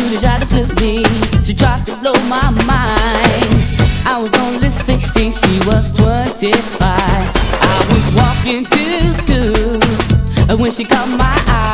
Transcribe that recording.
to try to flip me. She tried to blow my mind. I was only 16, she was 25. I was walking to school when she caught my eye.